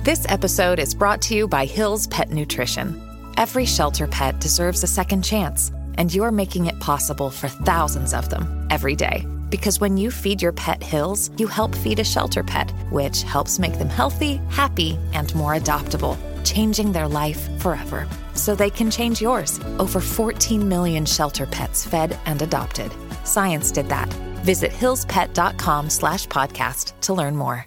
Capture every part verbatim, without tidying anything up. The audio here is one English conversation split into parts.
This episode is brought to you by Hill's Pet Nutrition. Every shelter pet deserves a second chance, and you're making it possible for thousands of them every day. Because when you feed your pet Hill's, you help feed a shelter pet, which helps make them healthy, happy, and more adoptable, changing their life forever. So they can change yours. Over fourteen million shelter pets fed and adopted. Science did that. Visit hillspet.com slash podcast to learn more.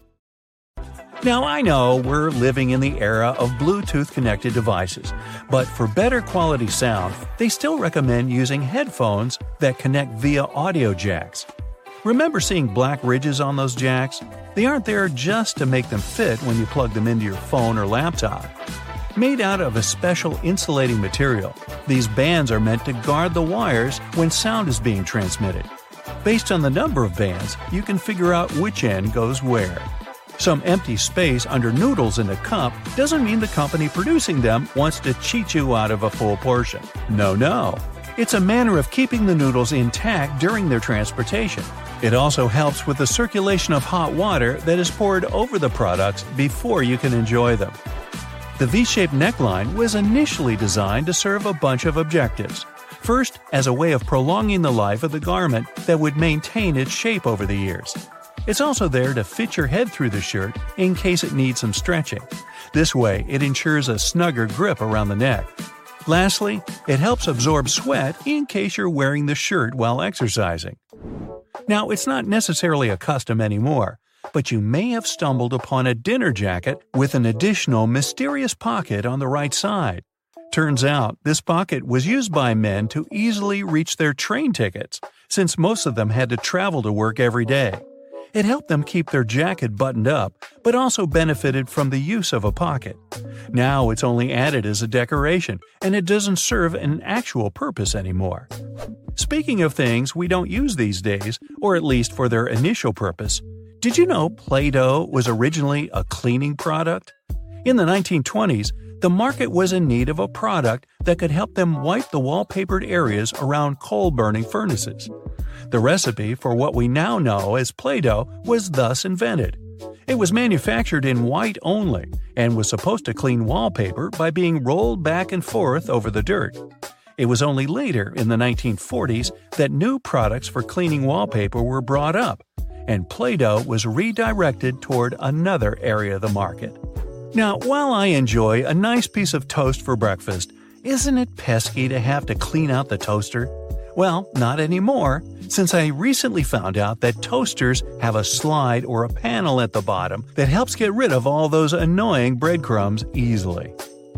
Now, I know we're living in the era of Bluetooth-connected devices, but for better quality sound, they still recommend using headphones that connect via audio jacks. Remember seeing black ridges on those jacks? They aren't there just to make them fit when you plug them into your phone or laptop. Made out of a special insulating material, these bands are meant to guard the wires when sound is being transmitted. Based on the number of bands, you can figure out which end goes where. Some empty space under noodles in a cup doesn't mean the company producing them wants to cheat you out of a full portion. No, no. It's a manner of keeping the noodles intact during their transportation. It also helps with the circulation of hot water that is poured over the products before you can enjoy them. The V-shaped neckline was initially designed to serve a bunch of objectives. First, as a way of prolonging the life of the garment that would maintain its shape over the years. It's also there to fit your head through the shirt in case it needs some stretching. This way, it ensures a snugger grip around the neck. Lastly, it helps absorb sweat in case you're wearing the shirt while exercising. Now, it's not necessarily a custom anymore, but you may have stumbled upon a dinner jacket with an additional mysterious pocket on the right side. Turns out, this pocket was used by men to easily reach their train tickets, since most of them had to travel to work every day. It helped them keep their jacket buttoned up, but also benefited from the use of a pocket. Now it's only added as a decoration, and it doesn't serve an actual purpose anymore. Speaking of things we don't use these days, or at least for their initial purpose, did you know Play-Doh was originally a cleaning product? In the nineteen twenties, the market was in need of a product that could help them wipe the wallpapered areas around coal-burning furnaces. The recipe for what we now know as Play-Doh was thus invented. It was manufactured in white only and was supposed to clean wallpaper by being rolled back and forth over the dirt. It was only later, in the nineteen forties, that new products for cleaning wallpaper were brought up, and Play-Doh was redirected toward another area of the market. Now, while I enjoy a nice piece of toast for breakfast, isn't it pesky to have to clean out the toaster? Well, not anymore, since I recently found out that toasters have a slide or a panel at the bottom that helps get rid of all those annoying breadcrumbs easily.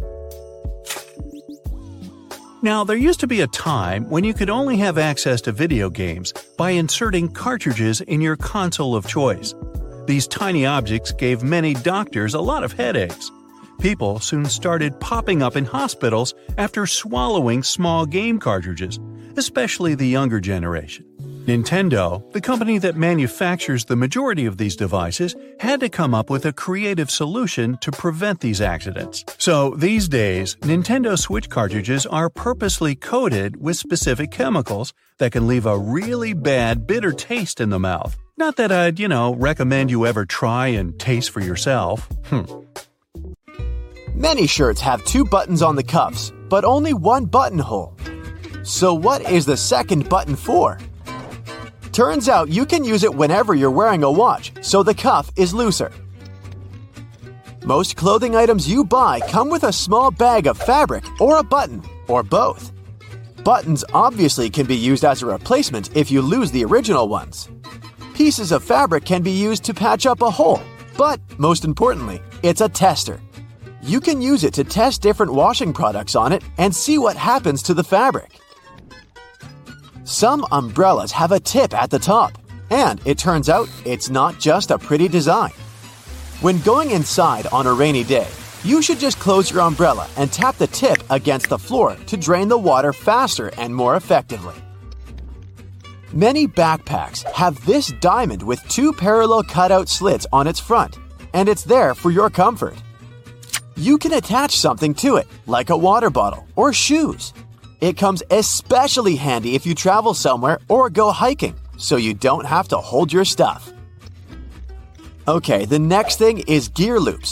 Now, there used to be a time when you could only have access to video games by inserting cartridges in your console of choice. These tiny objects gave many doctors a lot of headaches. People soon started popping up in hospitals after swallowing small game cartridges, especially the younger generation. Nintendo, the company that manufactures the majority of these devices, had to come up with a creative solution to prevent these accidents. So, these days, Nintendo Switch cartridges are purposely coated with specific chemicals that can leave a really bad, bitter taste in the mouth. Not that I'd, you know, recommend you ever try and taste for yourself. Hmm. Many shirts have two buttons on the cuffs, but only one buttonhole. So what is the second button for? Turns out you can use it whenever you're wearing a watch, so the cuff is looser. Most clothing items you buy come with a small bag of fabric or a button, or both. Buttons obviously can be used as a replacement if you lose the original ones. Pieces of fabric can be used to patch up a hole, but most importantly, it's a tester. You can use it to test different washing products on it and see what happens to the fabric. Some umbrellas have a tip at the top, and it turns out it's not just a pretty design. When going inside on a rainy day, you should just close your umbrella and tap the tip against the floor to drain the water faster and more effectively. Many backpacks have this diamond with two parallel cutout slits on its front, and it's there for your comfort. You can attach something to it, like a water bottle or shoes. It comes especially handy if you travel somewhere or go hiking, so you don't have to hold your stuff. Okay, the next thing is gear loops.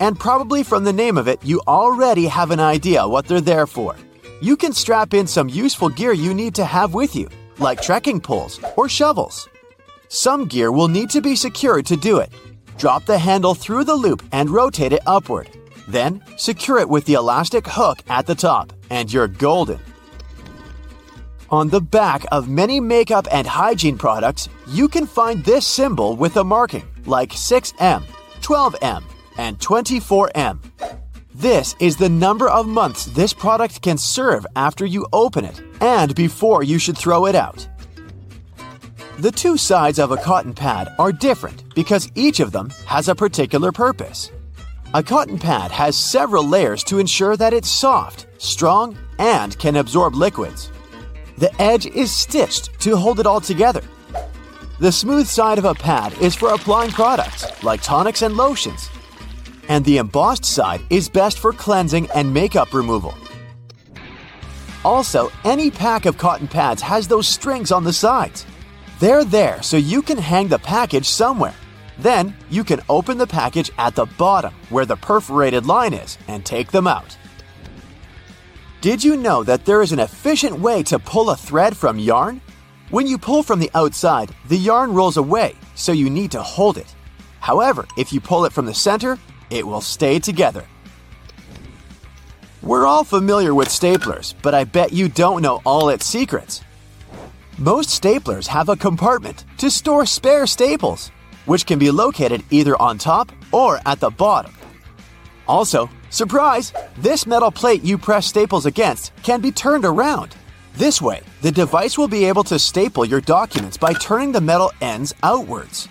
And probably from the name of it, you already have an idea what they're there for. You can strap in some useful gear you need to have with you, like trekking poles or shovels. Some gear will need to be secured to do it. Drop the handle through the loop and rotate it upward. Then, secure it with the elastic hook at the top, and you're golden. On the back of many makeup and hygiene products, you can find this symbol with a marking, like six M, twelve M, and twenty-four M. This is the number of months this product can serve after you open it, and before you should throw it out. The two sides of a cotton pad are different because each of them has a particular purpose. A cotton pad has several layers to ensure that it's soft, strong, and can absorb liquids. The edge is stitched to hold it all together. The smooth side of a pad is for applying products like tonics and lotions, and the embossed side is best for cleansing and makeup removal. Also, any pack of cotton pads has those strings on the sides. They're there so you can hang the package somewhere. Then, you can open the package at the bottom where the perforated line is and take them out. Did you know that there is an efficient way to pull a thread from yarn? When you pull from the outside, the yarn rolls away, so you need to hold it. However, if you pull it from the center, it will stay together. We're all familiar with staplers, but I bet you don't know all its secrets. Most staplers have a compartment to store spare staples, which can be located either on top or at the bottom. Also, surprise! This metal plate you press staples against can be turned around. This way, the device will be able to staple your documents by turning the metal ends outwards.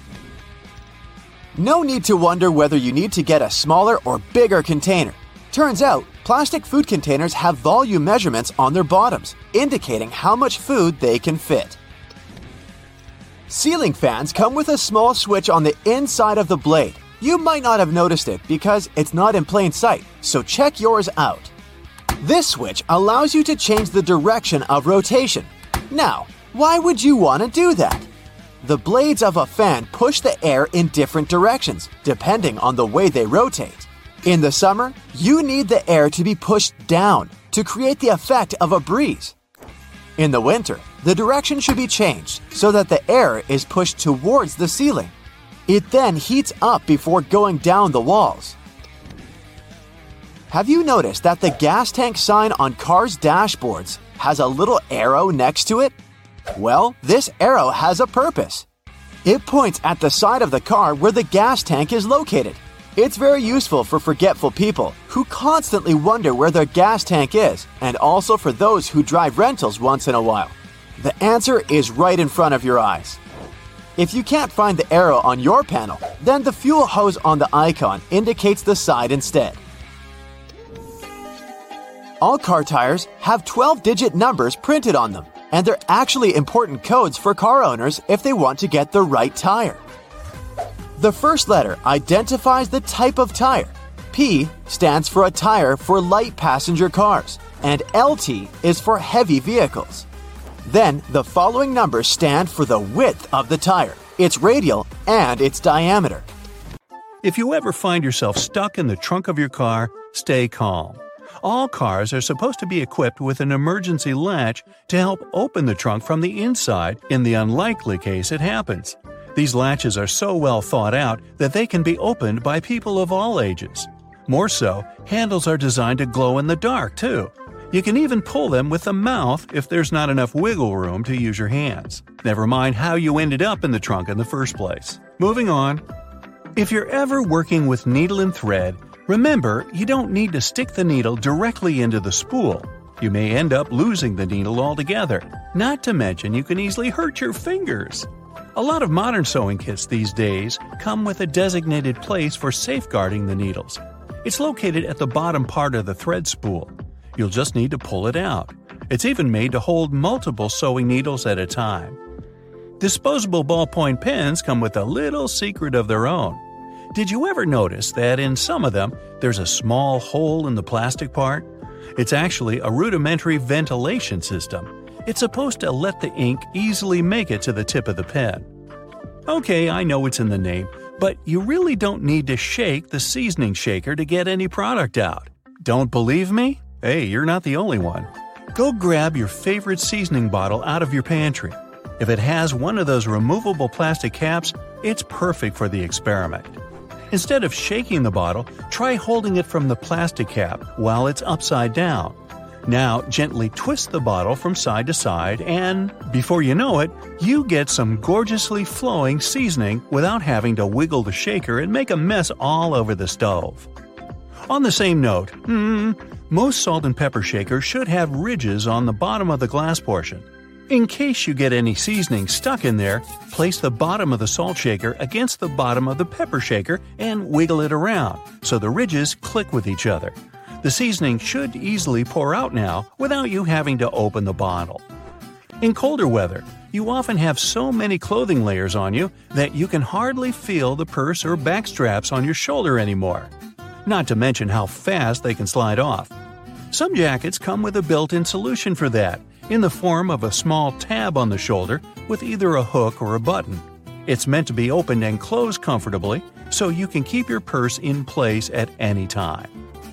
No need to wonder whether you need to get a smaller or bigger container. Turns out, plastic food containers have volume measurements on their bottoms, indicating how much food they can fit. Ceiling fans come with a small switch on the inside of the blade. You might not have noticed it because it's not in plain sight, so check yours out. This switch allows you to change the direction of rotation. Now, why would you want to do that? The blades of a fan push the air in different directions, depending on the way they rotate. In the summer, you need the air to be pushed down to create the effect of a breeze. In the winter, the direction should be changed so that the air is pushed towards the ceiling. It then heats up before going down the walls. Have you noticed that the gas tank sign on cars' dashboards has a little arrow next to it? Well, this arrow has a purpose. It points at the side of the car where the gas tank is located. It's very useful for forgetful people who constantly wonder where their gas tank is, and also for those who drive rentals once in a while. The answer is right in front of your eyes. If you can't find the arrow on your panel, then the fuel hose on the icon indicates the side instead. All car tires have twelve-digit numbers printed on them, and they're actually important codes for car owners if they want to get the right tire. The first letter identifies the type of tire. P stands for a tire for light passenger cars, and L T is for heavy vehicles. Then, the following numbers stand for the width of the tire, its radial, and its diameter. If you ever find yourself stuck in the trunk of your car, stay calm. All cars are supposed to be equipped with an emergency latch to help open the trunk from the inside in the unlikely case it happens. These latches are so well thought out that they can be opened by people of all ages. More so, handles are designed to glow in the dark, too. You can even pull them with the mouth if there's not enough wiggle room to use your hands. Never mind how you ended up in the trunk in the first place. Moving on. If you're ever working with needle and thread, remember you don't need to stick the needle directly into the spool. You may end up losing the needle altogether. Not to mention you can easily hurt your fingers. A lot of modern sewing kits these days come with a designated place for safeguarding the needles. It's located at the bottom part of the thread spool. You'll just need to pull it out. It's even made to hold multiple sewing needles at a time. Disposable ballpoint pens come with a little secret of their own. Did you ever notice that in some of them, there's a small hole in the plastic part? It's actually a rudimentary ventilation system. It's supposed to let the ink easily make it to the tip of the pen. Okay, I know it's in the name, But you really don't need to shake the seasoning shaker to get any product out. Don't believe me? Hey, you're not the only one. Go grab your favorite seasoning bottle out of your pantry. If it has one of those removable plastic caps, it's perfect for the experiment. Instead of shaking the bottle, try holding it from the plastic cap while it's upside down. Now, gently twist the bottle from side to side and, before you know it, you get some gorgeously flowing seasoning without having to wiggle the shaker and make a mess all over the stove. On the same note, hmm, most salt and pepper shakers should have ridges on the bottom of the glass portion. In case you get any seasoning stuck in there, place the bottom of the salt shaker against the bottom of the pepper shaker and wiggle it around so the ridges click with each other. The seasoning should easily pour out now without you having to open the bottle. In colder weather, you often have so many clothing layers on you that you can hardly feel the purse or back straps on your shoulder anymore. Not to mention how fast they can slide off. Some jackets come with a built-in solution for that, in the form of a small tab on the shoulder with either a hook or a button. It's meant to be opened and closed comfortably, so you can keep your purse in place at any time.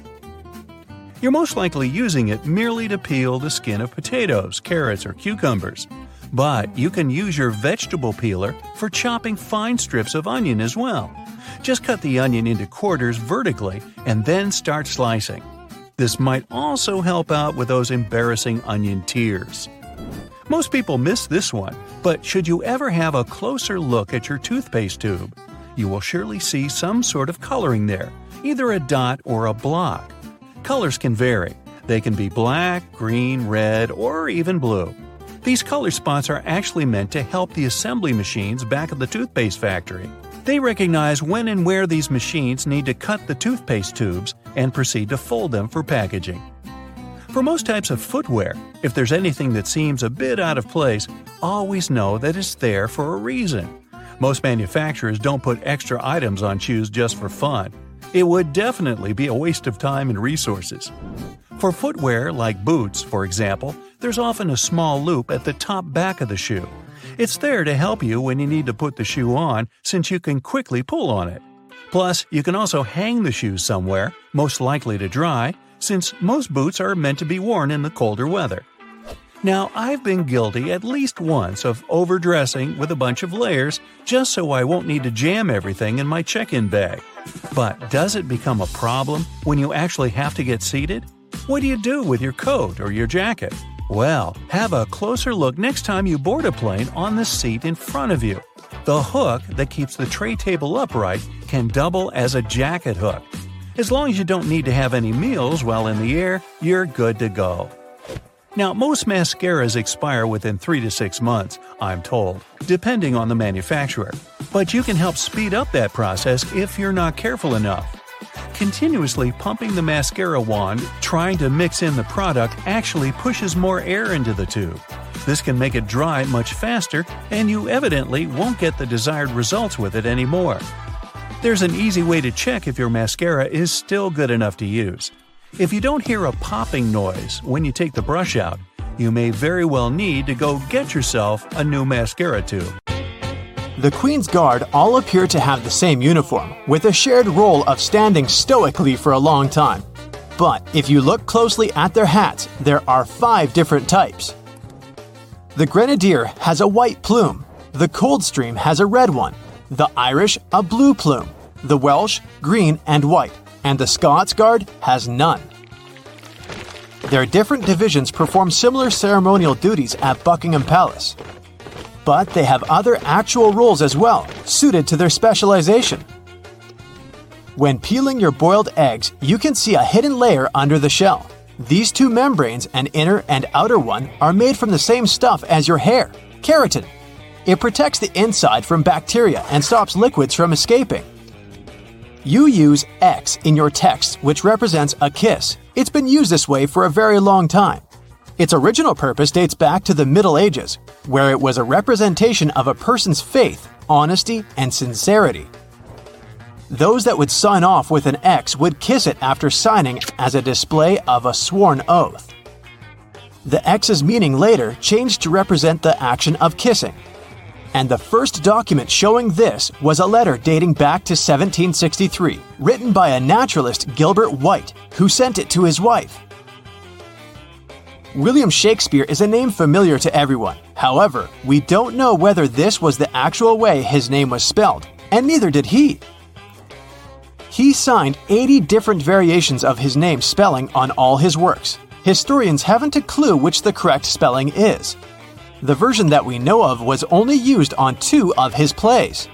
You're most likely using it merely to peel the skin of potatoes, carrots, or cucumbers. But you can use your vegetable peeler for chopping fine strips of onion as well. Just cut the onion into quarters vertically and then start slicing. This might also help out with those embarrassing onion tears. Most people miss this one, but should you ever have a closer look at your toothpaste tube, you will surely see some sort of coloring there, either a dot or a block. Colors can vary. They can be black, green, red, or even blue. These color spots are actually meant to help the assembly machines back at the toothpaste factory. They recognize when and where these machines need to cut the toothpaste tubes and proceed to fold them for packaging. For most types of footwear, if there's anything that seems a bit out of place, always know that it's there for a reason. Most manufacturers don't put extra items on shoes just for fun. It would definitely be a waste of time and resources. For footwear like boots, for example, there's often a small loop at the top back of the shoe. It's there to help you when you need to put the shoe on, since you can quickly pull on it. Plus, you can also hang the shoes somewhere, most likely to dry, since most boots are meant to be worn in the colder weather. Now, I've been guilty at least once of overdressing with a bunch of layers just so I won't need to jam everything in my check-in bag. But does it become a problem when you actually have to get seated? What do you do with your coat or your jacket? Well, have a closer look next time you board a plane on the seat in front of you. The hook that keeps the tray table upright can double as a jacket hook. As long as you don't need to have any meals while in the air, you're good to go. Now, most mascaras expire within three to six months, I'm told, depending on the manufacturer. But you can help speed up that process if you're not careful enough. Continuously pumping the mascara wand, trying to mix in the product actually pushes more air into the tube. This can make it dry much faster, and you evidently won't get the desired results with it anymore. There's an easy way to check if your mascara is still good enough to use. If you don't hear a popping noise when you take the brush out, you may very well need to go get yourself a new mascara tube. The Queen's Guard all appear to have the same uniform, with a shared role of standing stoically for a long time. But if you look closely at their hats, there are five different types. The Grenadier has a white plume, the Coldstream has a red one, the Irish a blue plume, the Welsh green and white, and the Scots Guard has none. Their different divisions perform similar ceremonial duties at Buckingham Palace. But they have other actual roles as well, suited to their specialization. When peeling your boiled eggs, you can see a hidden layer under the shell. These two membranes, an inner and outer one, are made from the same stuff as your hair, keratin. It protects the inside from bacteria and stops liquids from escaping. You use X in your text, which represents a kiss. It's been used this way for a very long time. Its original purpose dates back to the Middle Ages, where it was a representation of a person's faith, honesty, and sincerity. Those that would sign off with an X would kiss it after signing as a display of a sworn oath. The X's meaning later changed to represent the action of kissing. And the first document showing this was a letter dating back to seventeen sixty-three, written by a naturalist, Gilbert White, who sent it to his wife. William Shakespeare is a name familiar to everyone. However, we don't know whether this was the actual way his name was spelled, and neither did he. He signed eighty different variations of his name spelling on all his works. Historians haven't a clue which the correct spelling is. The version that we know of was only used on two of his plays.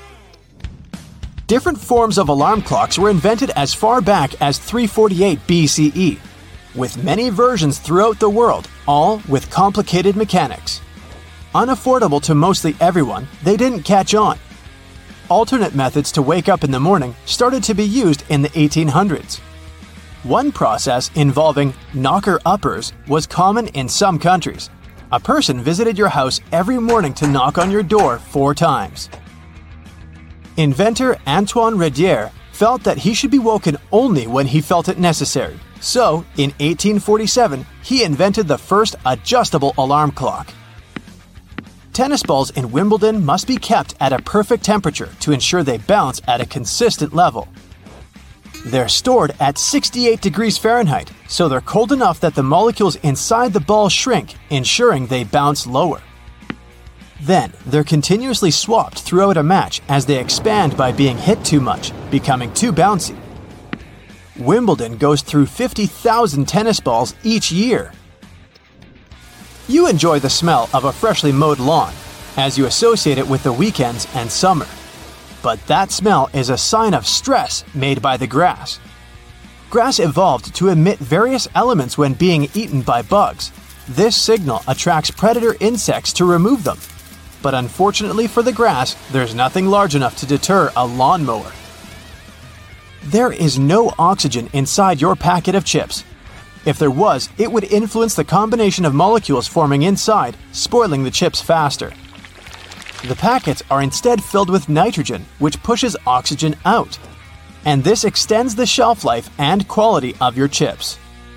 Different forms of alarm clocks were invented as far back as three forty-eight B C E, with many versions throughout the world, all with complicated mechanics. Unaffordable to mostly everyone, they didn't catch on. Alternate methods to wake up in the morning started to be used in the eighteen hundreds. One process involving knocker-uppers was common in some countries. A person visited your house every morning to knock on your door four times. Inventor Antoine Redier felt that he should be woken only when he felt it necessary. So, in eighteen forty-seven, he invented the first adjustable alarm clock. Tennis balls in Wimbledon must be kept at a perfect temperature to ensure they bounce at a consistent level. They're stored at sixty-eight degrees Fahrenheit, so they're cold enough that the molecules inside the ball shrink, ensuring they bounce lower. Then, they're continuously swapped throughout a match as they expand by being hit too much, becoming too bouncy. Wimbledon goes through fifty thousand tennis balls each year. You enjoy the smell of a freshly mowed lawn, as you associate it with the weekends and summer. But that smell is a sign of stress made by the grass. Grass evolved to emit various elements when being eaten by bugs. This signal attracts predator insects to remove them. But unfortunately for the grass, there's nothing large enough to deter a lawnmower. There is no oxygen inside your packet of chips. If there was, it would influence the combination of molecules forming inside, spoiling the chips faster. The packets are instead filled with nitrogen, which pushes oxygen out. And this extends the shelf life and quality of your chips.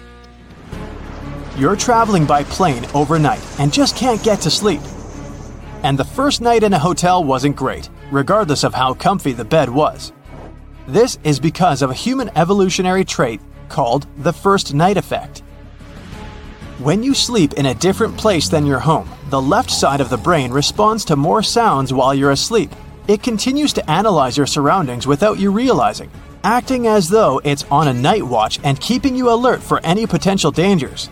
You're traveling by plane overnight and just can't get to sleep. And the first night in a hotel wasn't great, regardless of how comfy the bed was. This is because of a human evolutionary trait called the first night effect. When you sleep in a different place than your home, the left side of the brain responds to more sounds while you're asleep. It continues to analyze your surroundings without you realizing, acting as though it's on a night watch and keeping you alert for any potential dangers.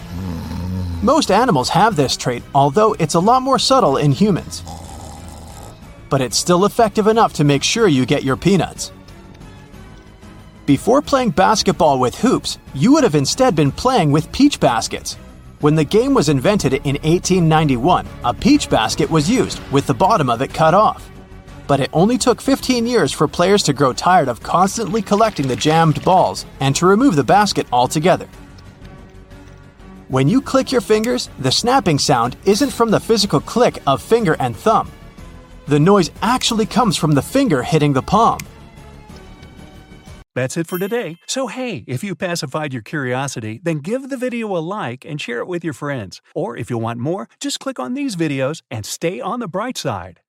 Most animals have this trait, although it's a lot more subtle in humans. But it's still effective enough to make sure you get your peanuts. Before playing basketball with hoops, you would have instead been playing with peach baskets. When the game was invented in eighteen ninety-one, a peach basket was used, with the bottom of it cut off. But it only took fifteen years for players to grow tired of constantly collecting the jammed balls and to remove the basket altogether. When you click your fingers, the snapping sound isn't from the physical click of finger and thumb. The noise actually comes from the finger hitting the palm. That's it for today. So hey, if you pacified your curiosity, then give the video a like and share it with your friends. Or if you want more, just click on these videos and stay on the bright side.